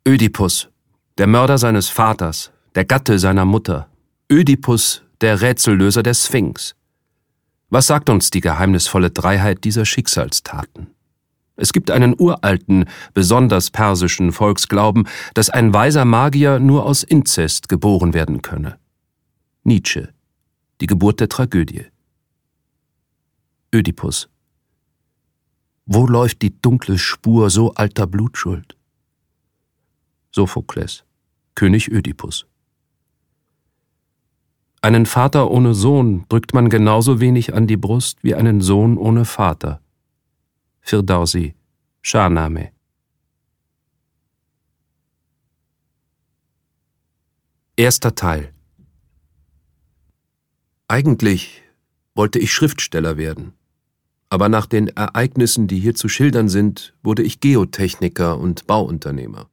Ödipus, der Mörder seines Vaters, der Gatte seiner Mutter. Ödipus, der Rätsellöser der Sphinx. Was sagt uns die geheimnisvolle Dreiheit dieser Schicksalstaten? Es gibt einen uralten, besonders persischen Volksglauben, dass ein weiser Magier nur aus Inzest geboren werden könne. Nietzsche, die Geburt der Tragödie. Ödipus. Wo läuft die dunkle Spur so alter Blutschuld? Sophokles, König Ödipus. Einen Vater ohne Sohn drückt man genauso wenig an die Brust wie einen Sohn ohne Vater. Firdausi, Shahnameh. Erster Teil. Eigentlich wollte ich Schriftsteller werden, aber nach den Ereignissen, die hier zu schildern sind, wurde ich Geotechniker und Bauunternehmer.